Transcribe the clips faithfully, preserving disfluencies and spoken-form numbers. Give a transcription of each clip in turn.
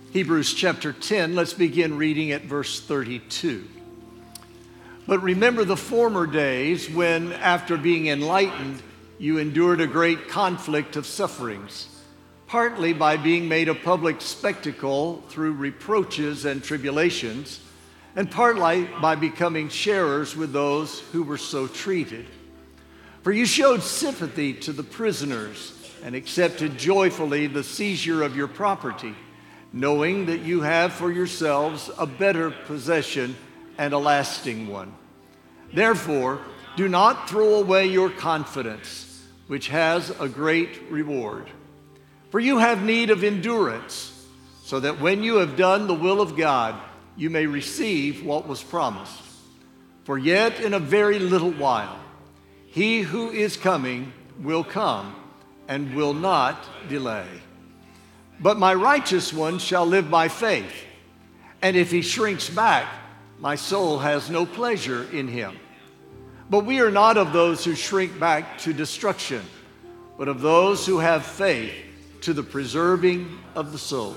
Hebrews chapter ten, let's begin reading at verse thirty-two. But remember the former days when, after being enlightened, you endured a great conflict of sufferings, partly by being made a public spectacle through reproaches and tribulations, and partly by becoming sharers with those who were so treated. For you showed sympathy to the prisoners and accepted joyfully the seizure of your property, knowing that you have for yourselves a better possession and a lasting one. Therefore, do not throw away your confidence, which has a great reward. For you have need of endurance, so that when you have done the will of God, you may receive what was promised. For yet in a very little while, he who is coming will come and will not delay. But my righteous one shall live by faith, and if he shrinks back, my soul has no pleasure in him. But we are not of those who shrink back to destruction, but of those who have faith to the preserving of the soul.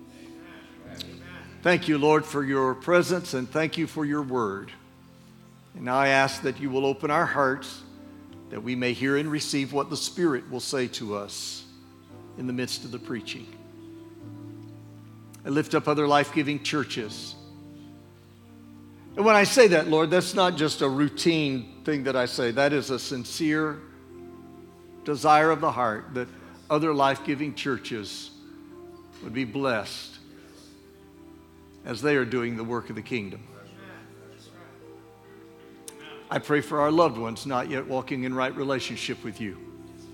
Thank you, Lord, for your presence, and thank you for your word. And now I ask that you will open our hearts, that we may hear and receive what the Spirit will say to us in the midst of the preaching. I lift up other life-giving churches. And when I say that, Lord, that's not just a routine thing that I say. That is a sincere desire of the heart that other life-giving churches would be blessed as they are doing the work of the kingdom. I pray for our loved ones not yet walking in right relationship with you.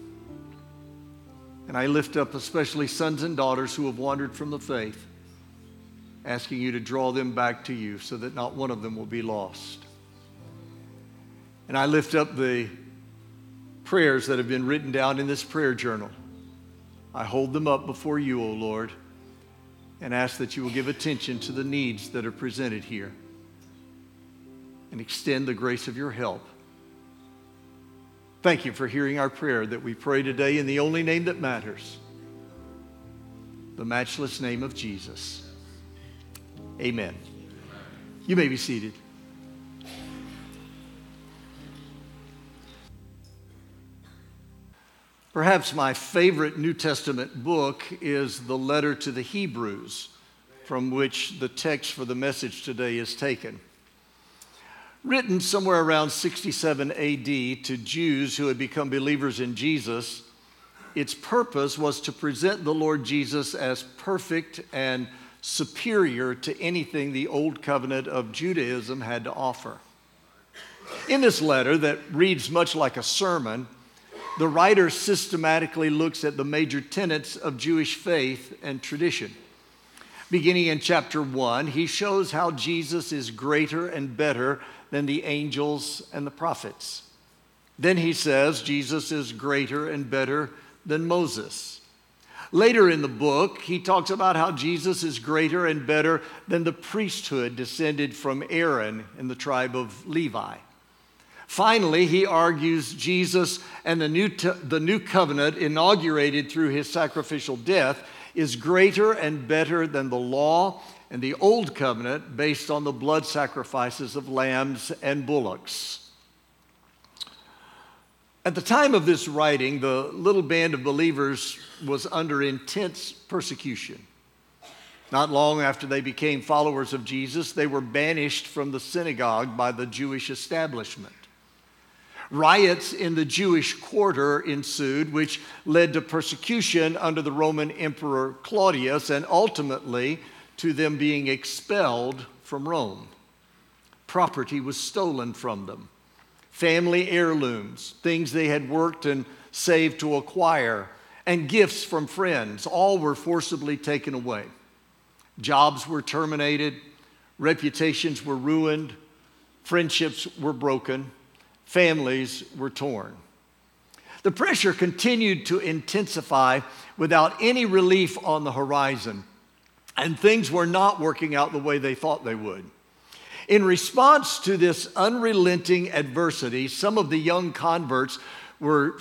And I lift up especially sons and daughters who have wandered from the faith, asking you to draw them back to you so that not one of them will be lost. And I lift up the prayers that have been written down in this prayer journal. I hold them up before you, O Lord, and ask that you will give attention to the needs that are presented here and extend the grace of your help. Thank you for hearing our prayer that we pray today in the only name that matters, the matchless name of Jesus. Amen. You may be seated. Perhaps my favorite New Testament book is the letter to the Hebrews, from which the text for the message today is taken. Written somewhere around sixty-seven A D to Jews who had become believers in Jesus, its purpose was to present the Lord Jesus as perfect and superior to anything the old covenant of Judaism had to offer. In this letter that reads much like a sermon, the writer systematically looks at the major tenets of Jewish faith and tradition. Beginning in chapter one, he shows how Jesus is greater and better than the angels and the prophets. Then he says Jesus is greater and better than Moses. Later in the book, he talks about how Jesus is greater and better than the priesthood descended from Aaron in the tribe of Levi. Finally, he argues Jesus and the new, t- the new covenant inaugurated through his sacrificial death is greater and better than the law and the old covenant based on the blood sacrifices of lambs and bullocks. At the time of this writing, the little band of believers was under intense persecution. Not long after they became followers of Jesus, they were banished from the synagogue by the Jewish establishment. Riots in the Jewish quarter ensued, which led to persecution under the Roman Emperor Claudius and ultimately to them being expelled from Rome. Property was stolen from them. Family heirlooms, things they had worked and saved to acquire, and gifts from friends, all were forcibly taken away. Jobs were terminated, reputations were ruined, friendships were broken, families were torn. The pressure continued to intensify without any relief on the horizon, and things were not working out the way they thought they would. In response to this unrelenting adversity, some of the young converts were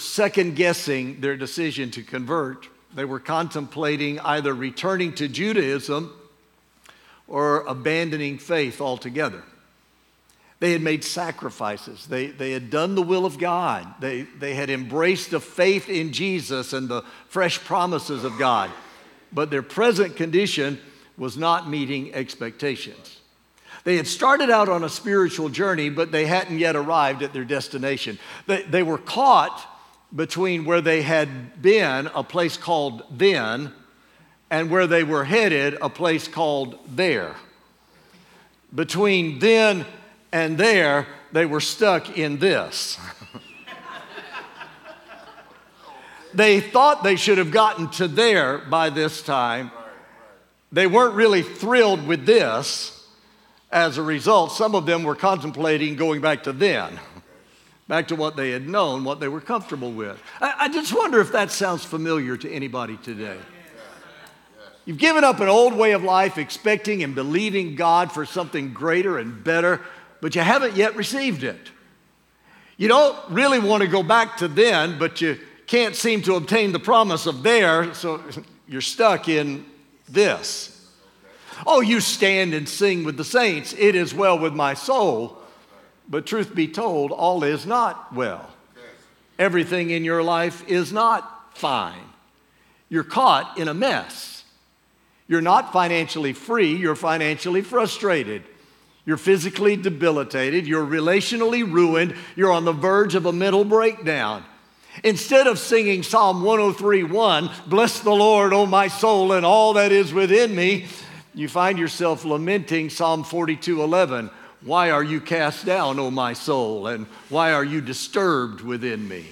second-guessing their decision to convert. They were contemplating either returning to Judaism or abandoning faith altogether. They had made sacrifices. They, they had done the will of God. They, they had embraced a faith in Jesus and the fresh promises of God. But their present condition was not meeting expectations. They had started out on a spiritual journey, but they hadn't yet arrived at their destination. They, they were caught between where they had been, a place called then, and where they were headed, a place called there. Between then and there, they were stuck in this. They thought they should have gotten to there by this time. They weren't really thrilled with this. As a result, some of them were contemplating going back to then, back to what they had known, what they were comfortable with. I, I just wonder if that sounds familiar to anybody today. You've given up an old way of life, expecting and believing God for something greater and better, but you haven't yet received it. You don't really want to go back to then, but you can't seem to obtain the promise of there, so you're stuck in this. Oh, you stand and sing with the saints, it is well with my soul, but truth be told, all is not well. Everything in your life is not fine. You're caught in a mess. You're not financially free, you're financially frustrated. You're physically debilitated, you're relationally ruined, you're on the verge of a mental breakdown. Instead of singing Psalm one oh three one, bless the Lord, O my soul, and all that is within me, you find yourself lamenting Psalm forty-two eleven. Why are you cast down, O my soul, and why are you disturbed within me?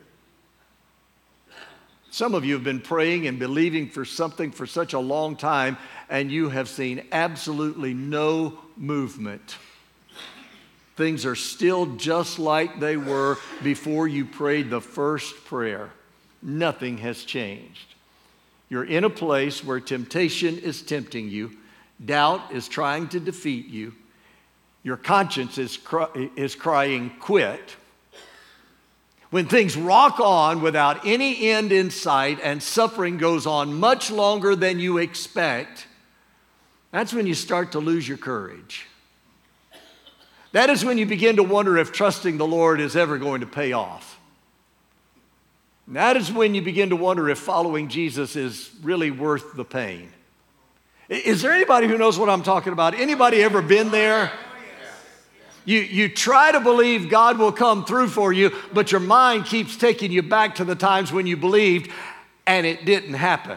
Some of you have been praying and believing for something for such a long time, and you have seen absolutely no movement. Things are still just like they were before you prayed the first prayer. Nothing has changed. You're in a place where temptation is tempting you, doubt is trying to defeat you, your conscience is, cry- is crying, quit. When things rock on without any end in sight and suffering goes on much longer than you expect, that's when you start to lose your courage. That is when you begin to wonder if trusting the Lord is ever going to pay off. And that is when you begin to wonder if following Jesus is really worth the pain. Is there anybody who knows what I'm talking about? Anybody ever been there? You, you try to believe God will come through for you, but your mind keeps taking you back to the times when you believed and it didn't happen.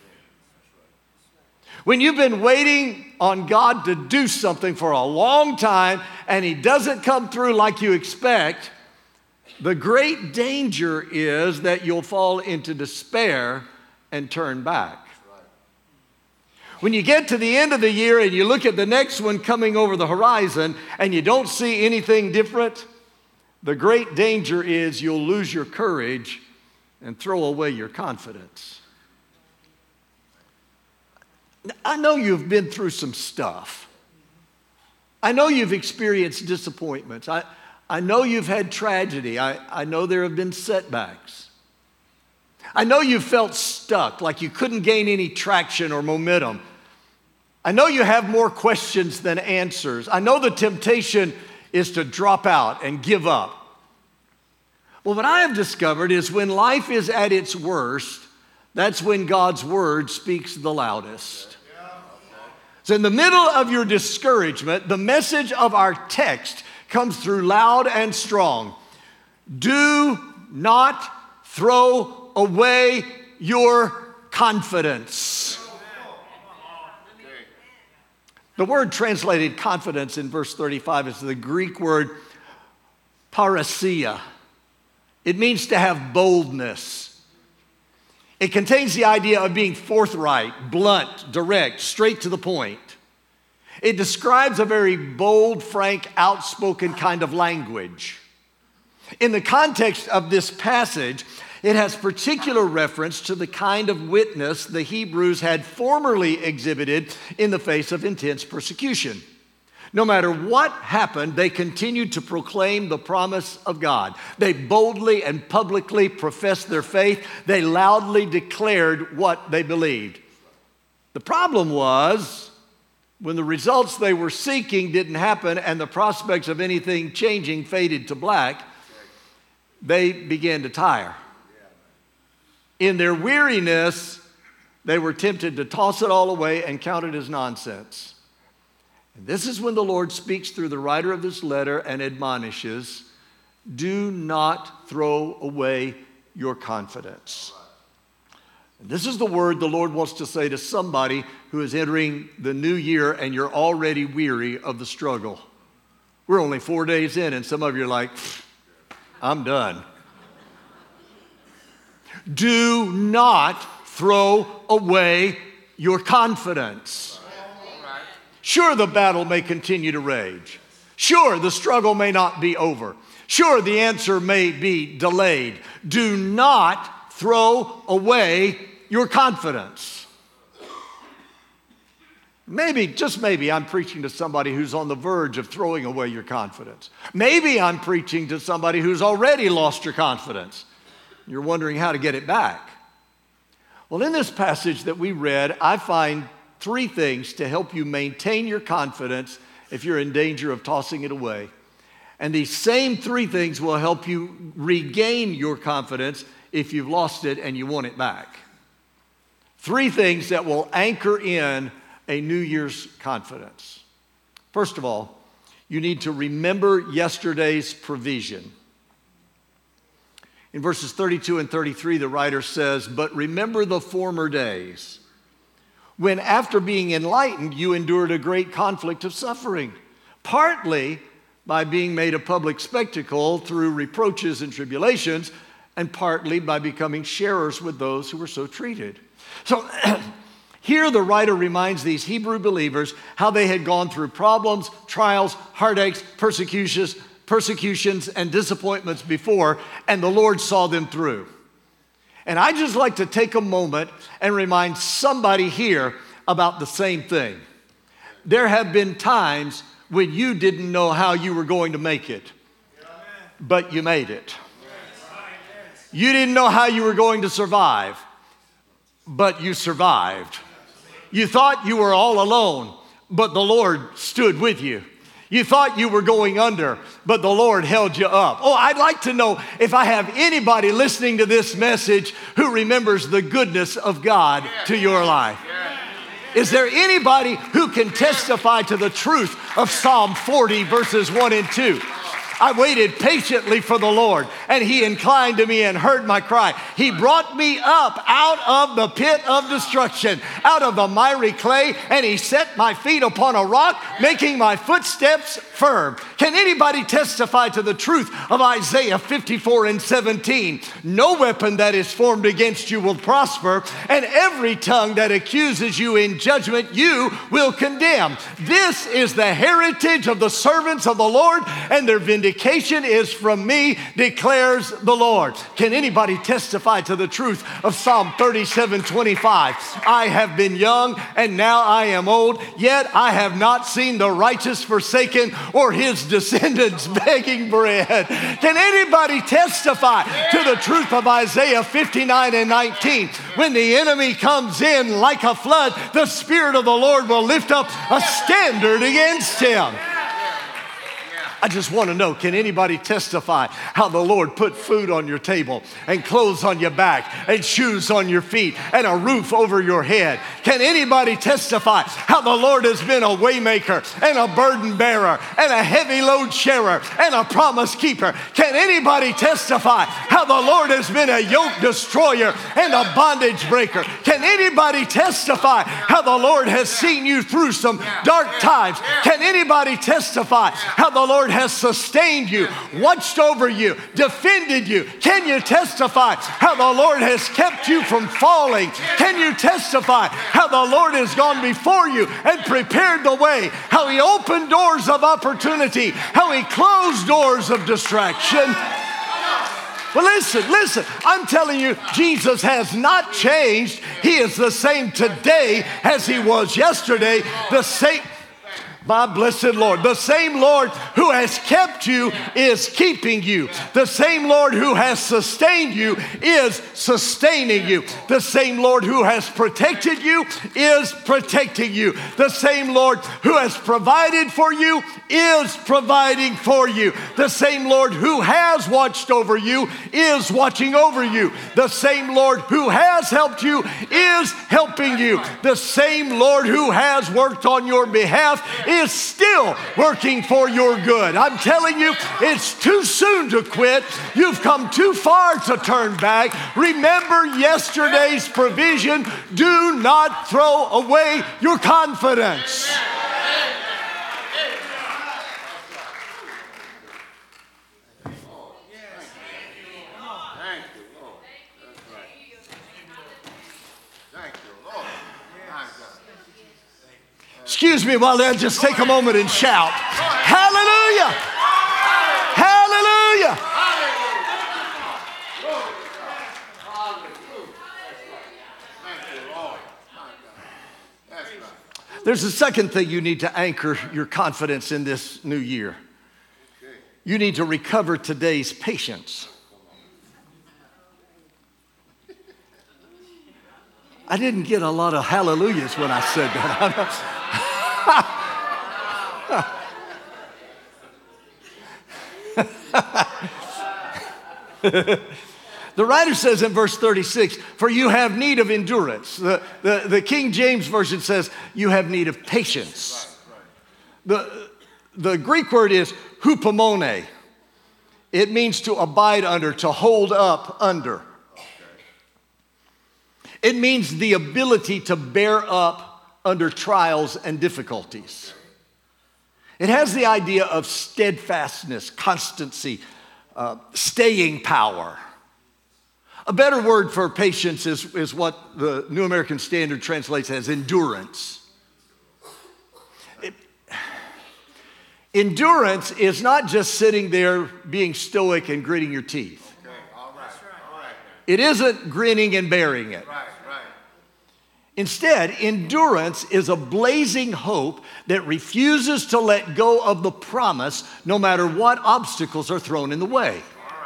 When you've been waiting on God to do something for a long time and He doesn't come through like you expect, the great danger is that you'll fall into despair and turn back. When you get to the end of the year and you look at the next one coming over the horizon and you don't see anything different, the great danger is you'll lose your courage and throw away your confidence. I know you've been through some stuff. I know you've experienced disappointments. I, I know you've had tragedy. I, I know there have been setbacks. I know you felt stuck, like you couldn't gain any traction or momentum. I know you have more questions than answers. I know the temptation is to drop out and give up. Well, what I have discovered is when life is at its worst, that's when God's word speaks the loudest. So in the middle of your discouragement, the message of our text comes through loud and strong. Do not throw away your confidence. The word translated confidence in verse thirty-five is the Greek word parasia. It means to have boldness. It contains the idea of being forthright, blunt, direct, straight to the point. It describes a very bold, frank, outspoken kind of language. In the context of this passage, it has particular reference to the kind of witness the Hebrews had formerly exhibited in the face of intense persecution. No matter what happened, they continued to proclaim the promise of God. They boldly and publicly professed their faith. They loudly declared what they believed. The problem was When the results they were seeking didn't happen and the prospects of anything changing faded to black, they began to tire. In their weariness, they were tempted to toss it all away and count it as nonsense. And this is when the Lord speaks through the writer of this letter and admonishes, do not throw away your confidence. And this is the word the Lord wants to say to somebody who is entering the new year and you're already weary of the struggle. We're only four days in and some of you are like, I'm done. Do not throw away your confidence. Sure, the battle may continue to rage. Sure, the struggle may not be over. Sure, the answer may be delayed. Do not throw away your confidence. Maybe, just maybe, I'm preaching to somebody who's on the verge of throwing away your confidence. Maybe I'm preaching to somebody who's already lost your confidence. You're wondering how to get it back. Well, in this passage that we read, I find three things to help you maintain your confidence if you're in danger of tossing it away. And these same three things will help you regain your confidence if you've lost it and you want it back. Three things that will anchor in a New Year's confidence. First of all, you need to remember yesterday's provision. In verses thirty-two and thirty-three, the writer says, but remember the former days, when after being enlightened, you endured a great conflict of suffering, partly by being made a public spectacle through reproaches and tribulations, and partly by becoming sharers with those who were so treated. So here the writer reminds these Hebrew believers how they had gone through problems, trials, heartaches, persecutions, persecutions, and disappointments before, and the Lord saw them through. And I just like to take a moment and remind somebody here about the same thing. There have been times when you didn't know how you were going to make it, but you made it. You didn't know how you were going to survive, but you survived. You thought you were all alone, but the Lord stood with you. You thought you were going under, but the Lord held you up. Oh, I'd like to know if I have anybody listening to this message who remembers the goodness of God to your life. Is there anybody who can testify to the truth of Psalm forty, verses one and two? I waited patiently for the Lord, and he inclined to me and heard my cry. He brought me up out of the pit of destruction, out of the miry clay, and he set my feet upon a rock, making my footsteps firm. Can anybody testify to the truth of Isaiah fifty-four and seventeen? No weapon that is formed against you will prosper, and every tongue that accuses you in judgment you will condemn. This is the heritage of the servants of the Lord, and their vindication is from me, declares the Lord. Can anybody testify to the truth of Psalm thirty-seven twenty-five? I have been young and now I am old, yet I have not seen the righteous forsaken or his descendants begging bread. Can anybody testify to the truth of Isaiah fifty-nine and nineteen? When the enemy comes in like a flood, the Spirit of the Lord will lift up a standard against him. I just want to know, can anybody testify how the Lord put food on your table and clothes on your back and shoes on your feet and a roof over your head? Can anybody testify how the Lord has been a waymaker and a burden bearer and a heavy load sharer and a promise keeper? Can anybody testify how the Lord has been a yoke destroyer and a bondage breaker? Can anybody testify how the Lord has seen you through some dark times? Can anybody testify how the Lord has sustained you, watched over you, defended you? Can you testify how the Lord has kept you from falling? Can you testify how the Lord has gone before you and prepared the way? How he opened doors of opportunity, how he closed doors of distraction? Well, listen, listen, I'm telling you, Jesus has not changed. He is the same today as he was yesterday, the same My blessed Lord. The same Lord who has kept you is keeping you. The same Lord who has sustained you is sustaining you. The same Lord who has protected you is protecting you. The same Lord who has provided for you is providing for you. The same Lord who has watched over you is watching over you. The same Lord who has helped you is helping you. The same Lord who has worked on your behalf is still working for your good. I'm telling you, it's too soon to quit. You've come too far to turn back. Remember yesterday's provision. Do not throw away your confidence. Excuse me while I just take a moment and shout, hallelujah! Hallelujah! There's a second thing you need to anchor your confidence in this new year. You need to recover today's patience. I didn't get a lot of hallelujahs when I said that. The writer says in verse thirty-six, for you have need of endurance. The, the, the King James Version says you have need of patience. The, the Greek word is hupomone. It means to abide under, to hold up under. It means the ability to bear up under trials and difficulties. It has the idea of steadfastness, constancy, uh, staying power. A better word for patience is, is what the New American Standard translates as endurance. It, endurance is not just sitting there being stoic and gritting your teeth. Okay, all right, all right. It isn't grinning and bearing it. Right, right. Instead, endurance is a blazing hope that refuses to let go of the promise no matter what obstacles are thrown in the way.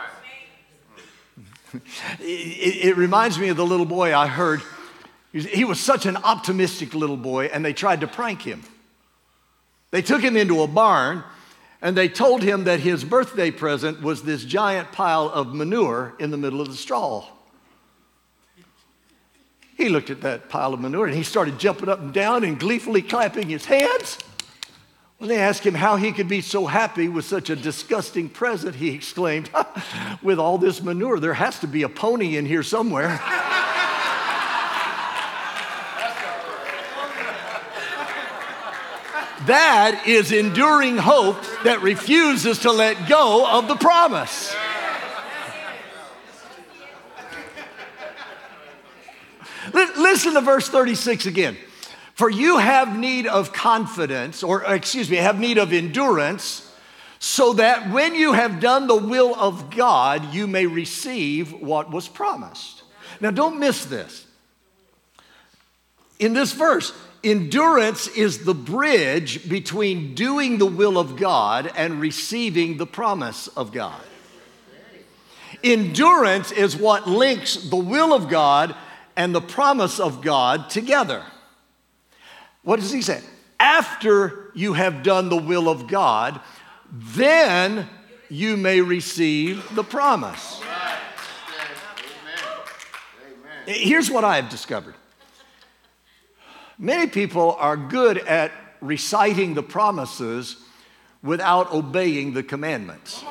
It, it reminds me of the little boy I heard. He was such an optimistic little boy, and they tried to prank him. They took him into a barn, and they told him that his birthday present was this giant pile of manure in the middle of the straw. He looked at that pile of manure, and he started jumping up and down and gleefully clapping his hands. When they asked him how he could be so happy with such a disgusting present, he exclaimed, with all this manure, there has to be a pony in here somewhere. That is enduring hope that refuses to let go of the promise. Listen to verse thirty-six again. For you have need of confidence, or excuse me, have need of endurance, so that when you have done the will of God, you may receive what was promised. Now, don't miss this. In this verse, endurance is the bridge between doing the will of God and receiving the promise of God. Endurance is what links the will of God and the promise of God together. What does he say? After you have done the will of God, then you may receive the promise. Here's what I have discovered. Many people are good at reciting the promises without obeying the commandments.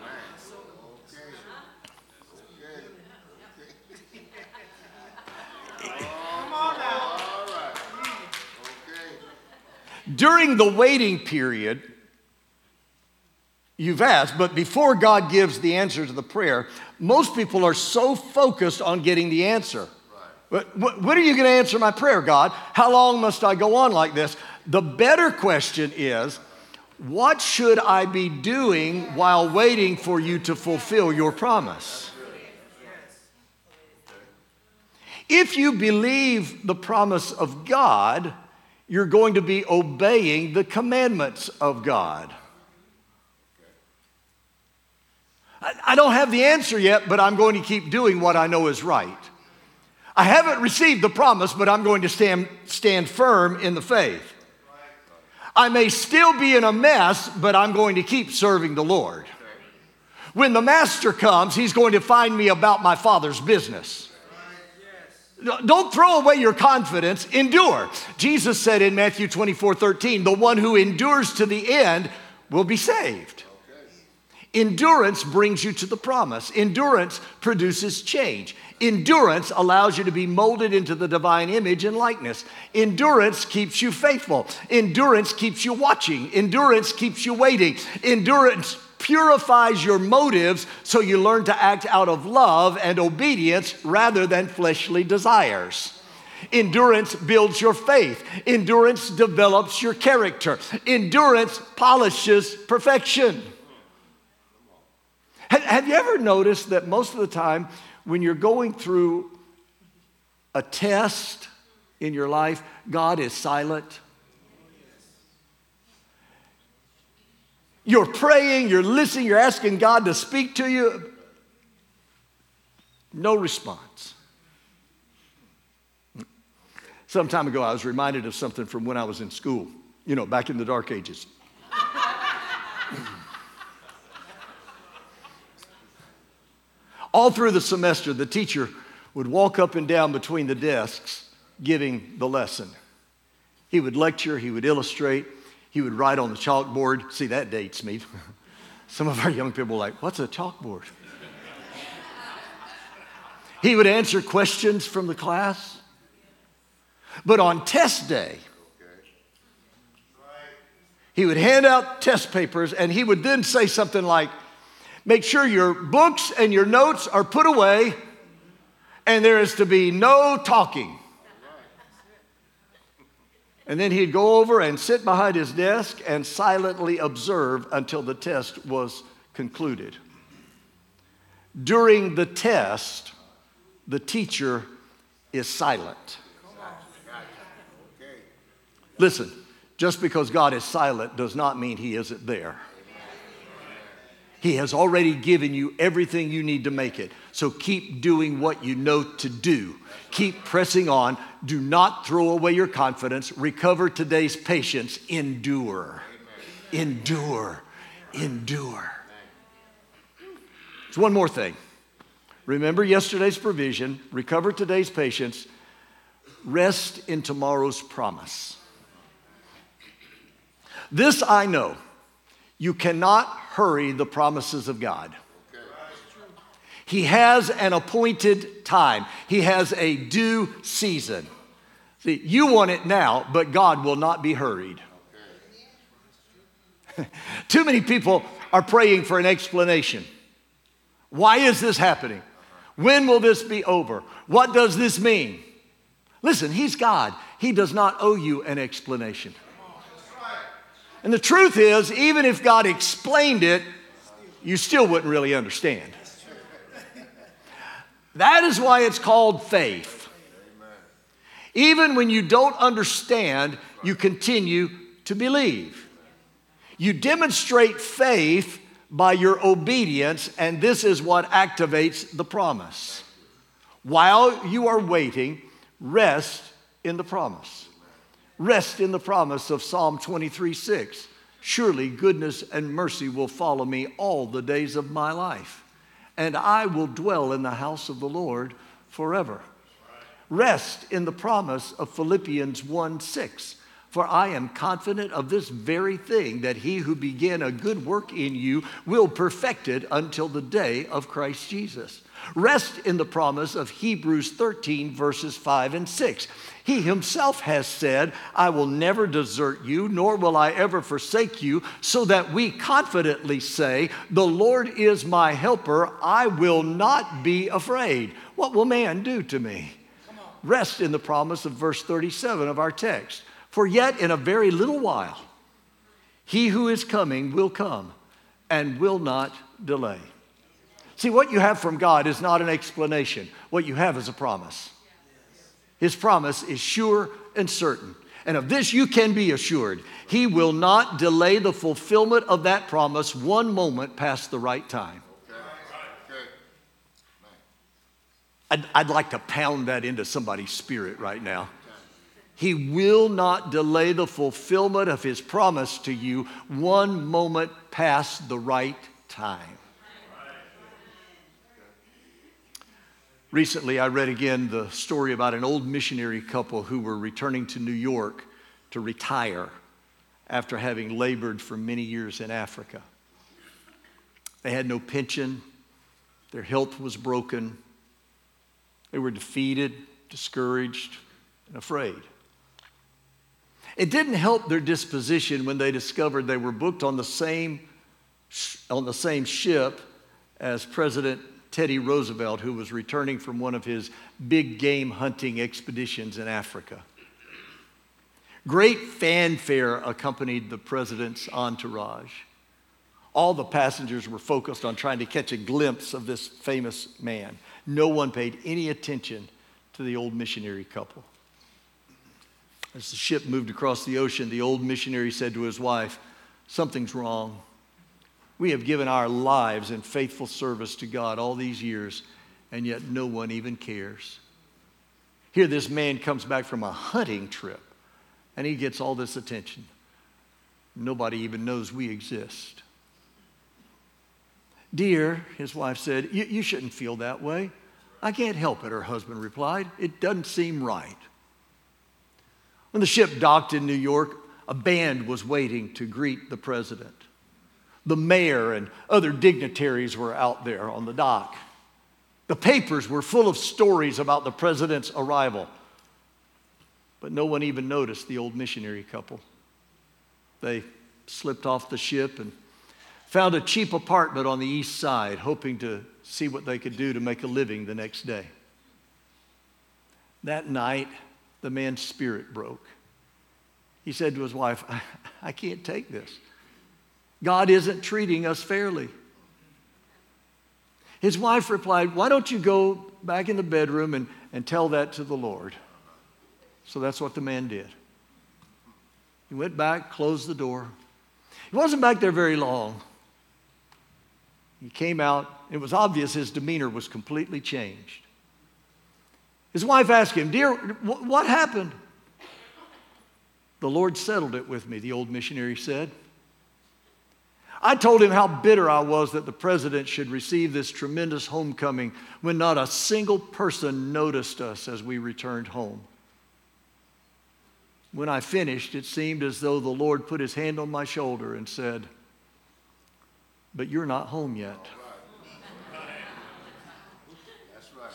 During the waiting period, you've asked, but before God gives the answer to the prayer, most people are so focused on getting the answer. Right. But when are you going to answer my prayer, God? How long must I go on like this? The better question is, what should I be doing while waiting for you to fulfill your promise? If you believe the promise of God, you're going to be obeying the commandments of God. I, I don't have the answer yet, but I'm going to keep doing what I know is right. I haven't received the promise, but I'm going to stand, stand firm in the faith. I may still be in a mess, but I'm going to keep serving the Lord. When the master comes, he's going to find me about my Father's business. Don't throw away your confidence. Endure. Jesus said in Matthew twenty-four thirteen, the one who endures to the end will be saved. Endurance brings you to the promise. Endurance produces change. Endurance allows you to be molded into the divine image and likeness. Endurance keeps you faithful. Endurance keeps you watching. Endurance keeps you waiting. Endurance purifies your motives so you learn to act out of love and obedience rather than fleshly desires. Endurance builds your faith. Endurance develops your character. Endurance polishes perfection. Have you ever noticed that most of the time when you're going through a test in your life, God is silent? You're praying, you're listening, you're asking God to speak to you. No response. Some time ago, I was reminded of something from when I was in school, you know, back in the dark ages. All through the semester, the teacher would walk up and down between the desks giving the lesson. He would lecture, he would illustrate, he would write on the chalkboard. See, that dates me. Some of our young people are like, what's a chalkboard? He would answer questions from the class. But on test day, he would hand out test papers and he would then say something like, make sure your books and your notes are put away and there is to be no talking. And then he'd go over and sit behind his desk and silently observe until the test was concluded. During the test, the teacher is silent. Listen, just because God is silent does not mean he isn't there. He has already given you everything you need to make it. So keep doing what you know to do. Keep pressing on. Do not throw away your confidence. Recover today's patience. Endure. Endure. Endure. There's one more thing. Remember yesterday's provision. Recover today's patience. Rest in tomorrow's promise. This I know. You cannot hurry the promises of God. He has an appointed time. He has a due season. See, you want it now, but God will not be hurried. Too many people are praying for an explanation. Why is this happening? When will this be over? What does this mean? Listen, he's God. He does not owe you an explanation. And the truth is, even if God explained it, you still wouldn't really understand. That is why it's called faith. Even when you don't understand, you continue to believe. You demonstrate faith by your obedience, and this is what activates the promise. While you are waiting, rest in the promise. Rest in the promise of Psalm twenty-three six. Surely goodness and mercy will follow me all the days of my life, and I will dwell in the house of the Lord forever. Rest in the promise of Philippians one six. For I am confident of this very thing, that he who began a good work in you will perfect it until the day of Christ Jesus. Rest in the promise of Hebrews thirteen, verses five and six. He himself has said, I will never desert you, nor will I ever forsake you, so that we confidently say, the Lord is my helper, I will not be afraid. What will man do to me? Rest in the promise of verse thirty-seven of our text. For yet in a very little while, he who is coming will come and will not delay. See, what you have from God is not an explanation. What you have is a promise. His promise is sure and certain. And of this you can be assured, he will not delay the fulfillment of that promise one moment past the right time. I'd, I'd like to pound that into somebody's spirit right now. He will not delay the fulfillment of his promise to you one moment past the right time. Recently, I read again the story about an old missionary couple who were returning to New York to retire after having labored for many years in Africa. They had no pension. Their health was broken. They were defeated, discouraged, and afraid. It didn't help their disposition when they discovered they were booked on the same, on the same ship as President Teddy Roosevelt, who was returning from one of his big game hunting expeditions in Africa. Great fanfare accompanied the president's entourage. All the passengers were focused on trying to catch a glimpse of this famous man. No one paid any attention to the old missionary couple. As the ship moved across the ocean, the old missionary said to his wife, "Something's wrong. We have given our lives in faithful service to God all these years, and yet no one even cares. Here this man comes back from a hunting trip, and he gets all this attention. Nobody even knows we exist." "Dear," his wife said, you, you shouldn't feel that way." "I can't help it," her husband replied. "It doesn't seem right." When the ship docked in New York, a band was waiting to greet the president. The mayor and other dignitaries were out there on the dock. The papers were full of stories about the president's arrival. But no one even noticed the old missionary couple. They slipped off the ship and found a cheap apartment on the east side, hoping to see what they could do to make a living the next day. That night, the man's spirit broke. He said to his wife, I, I can't take this. God isn't treating us fairly." His wife replied, "Why don't you go back in the bedroom and, and tell that to the Lord?" So that's what the man did. He went back, closed the door. He wasn't back there very long. He came out. It was obvious his demeanor was completely changed. His wife asked him, "Dear, what happened?" "The Lord settled it with me," the old missionary said. "I told him how bitter I was that the president should receive this tremendous homecoming when not a single person noticed us as we returned home. When I finished, it seemed as though the Lord put his hand on my shoulder and said, 'But you're not home yet.'" That's right.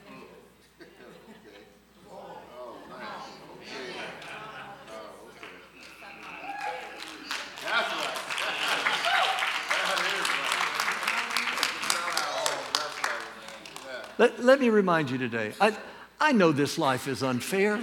That's right. Let, let me remind you today, I, I know this life is unfair.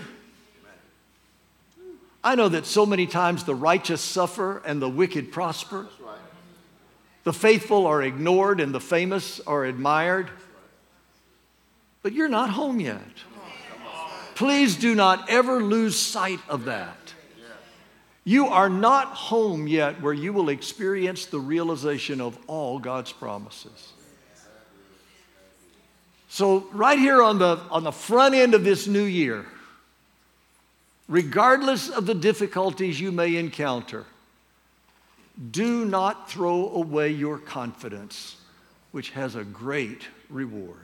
I know that so many times the righteous suffer and the wicked prosper. That's right. The faithful are ignored and the famous are admired. But you're not home yet. Please do not ever lose sight of that. You are not home yet where you will experience the realization of all God's promises. So right here on the, on the front end of this new year, regardless of the difficulties you may encounter, do not throw away your confidence, which has a great reward.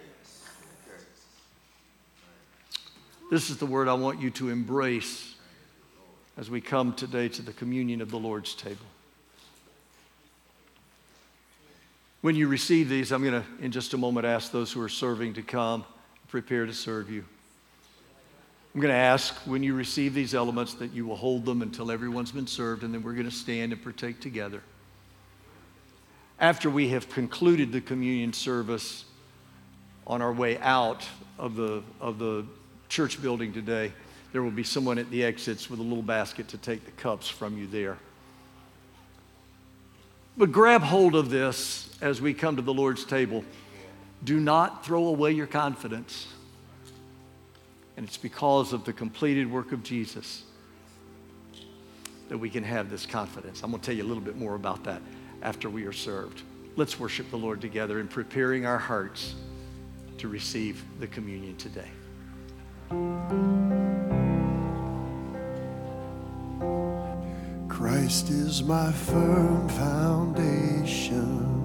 This is the word I want you to embrace as we come today to the communion of the Lord's table. When you receive these, I'm going to, in just a moment, ask those who are serving to come, prepare to serve you. I'm going to ask when you receive these elements that you will hold them until everyone's been served, and then we're going to stand and partake together. After we have concluded the communion service on our way out of the, of the church building today, there will be someone at the exits with a little basket to take the cups from you there. But grab hold of this as we come to the Lord's table. Do not throw away your confidence. And it's because of the completed work of Jesus that we can have this confidence. I'm going to tell you a little bit more about that after we are served. Let's worship the Lord together in preparing our hearts to receive the communion today. Christ is my firm foundation,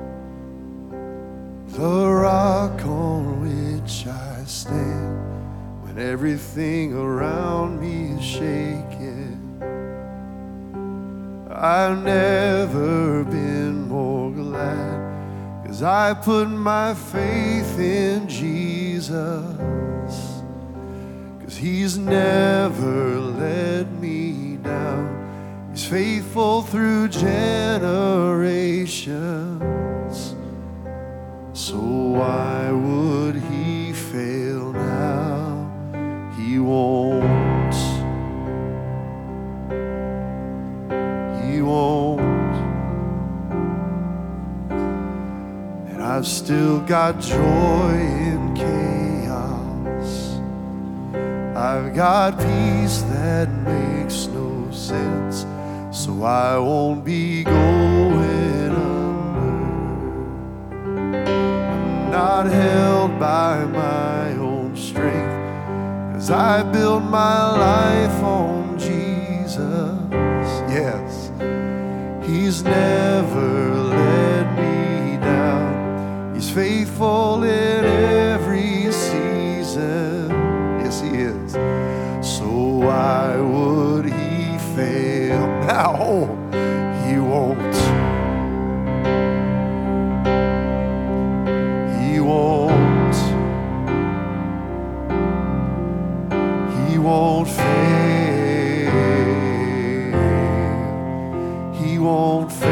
the rock on which I stand when everything around me is shaking. I've never been more glad, 'cause I put my faith in Jesus, 'cause he's never let me down. He's faithful through generations. So why would he fail now? He won't. He won't. And I've still got joy in chaos. I've got peace that makes no sense. So I won't be going under. I'm not held by my own strength, 'cause I built my life on Jesus. Yes, he's never let me down. He's faithful in every season. Yes, he is. So why would he fail now? He won't. He won't. He won't fail. He won't fail.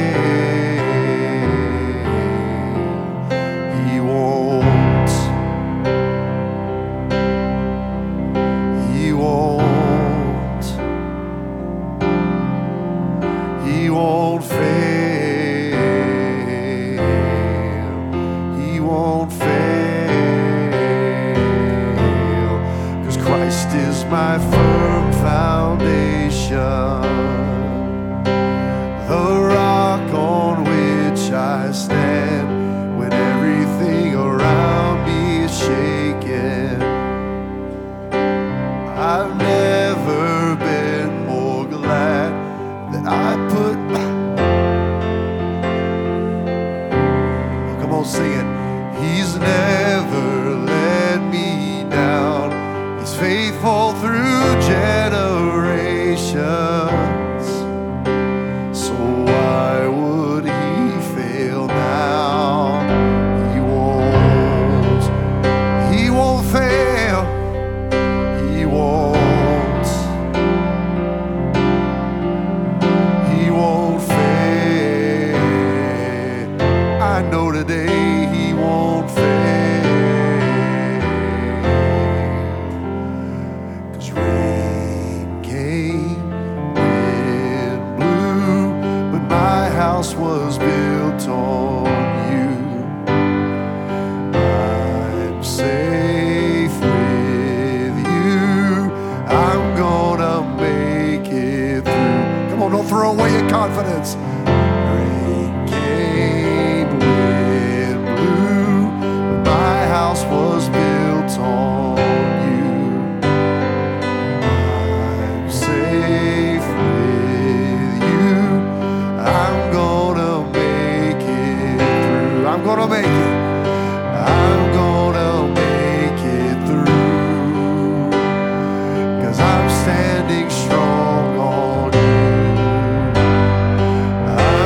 He won't. He won't. He won't fail. He won't fail. 'Cause Christ is my firm foundation, the rock on which I stand when everything around me is shaking. I've never been more glad that I put my... Oh, come on, sing it. He's never let me down. He's faithful through generations. So why would he fail now? He won't. He won't fail. He won't. He won't fail. I know today he won't fail. 'Cause rain came, wind blew, but my house was built on you. I'm safe with you. I'm gonna make it through. Come on, don't throw away your confidence. Rain came, wind blew, but my house was built on you. I'm safe with you. I'm gonna make it through. I'm gonna make it. I'm gonna make it through. 'Cause I'm standing strong on you.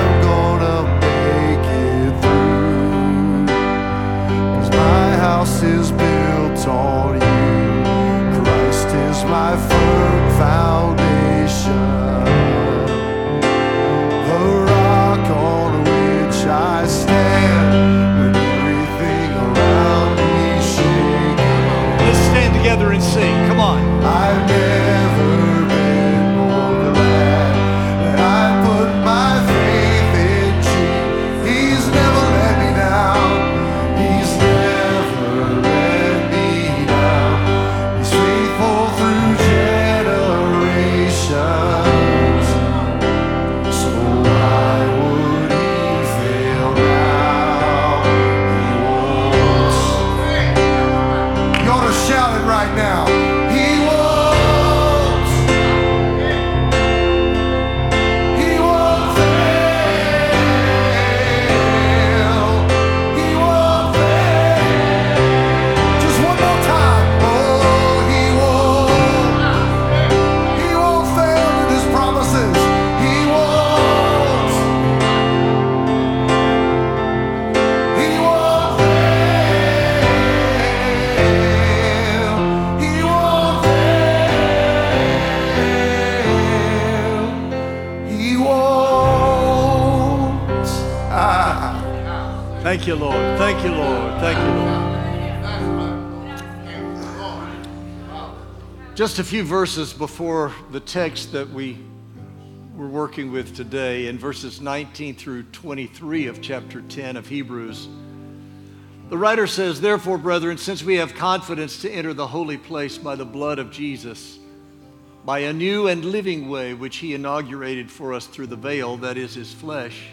Thank you, Lord. Thank you, Lord. Thank you, Lord. Just a few verses before the text that we were working with today, in verses nineteen through twenty-three of chapter ten of Hebrews, the writer says, "Therefore, brethren, since we have confidence to enter the holy place by the blood of Jesus, by a new and living way which he inaugurated for us through the veil, that is his flesh,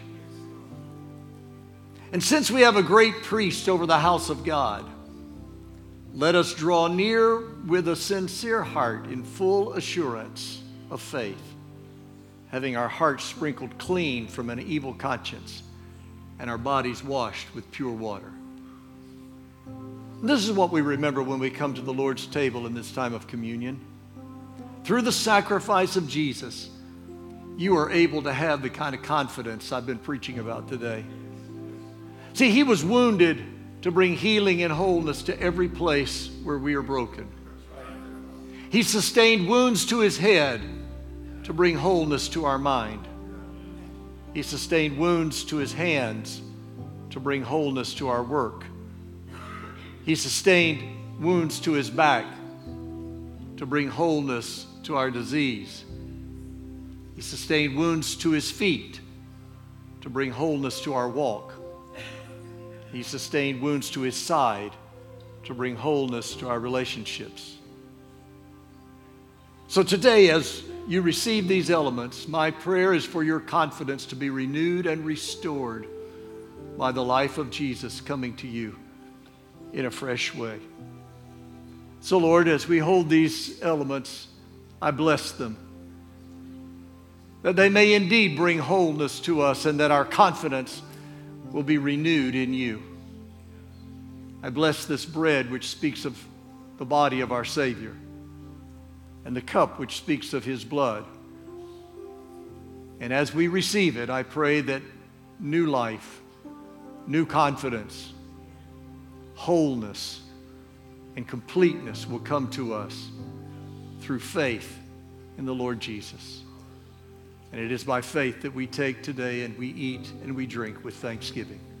and since we have a great priest over the house of God, let us draw near with a sincere heart in full assurance of faith, having our hearts sprinkled clean from an evil conscience and our bodies washed with pure water." This is what we remember when we come to the Lord's table in this time of communion. Through the sacrifice of Jesus, you are able to have the kind of confidence I've been preaching about today. See, he was wounded to bring healing and wholeness to every place where we are broken. He sustained wounds to his head to bring wholeness to our mind. He sustained wounds to his hands to bring wholeness to our work. He sustained wounds to his back to bring wholeness to our disease. He sustained wounds to his feet to bring wholeness to our walk. He sustained wounds to his side to bring wholeness to our relationships. So today, as you receive these elements, my prayer is for your confidence to be renewed and restored by the life of Jesus coming to you in a fresh way. So Lord, as we hold these elements, I bless them, that they may indeed bring wholeness to us and that our confidence will be renewed in you. I bless this bread which speaks of the body of our Savior, and the cup which speaks of his blood. And as we receive it, I pray that new life, new confidence, wholeness, and completeness will come to us through faith in the Lord Jesus. And it is by faith that we take today and we eat and we drink with thanksgiving.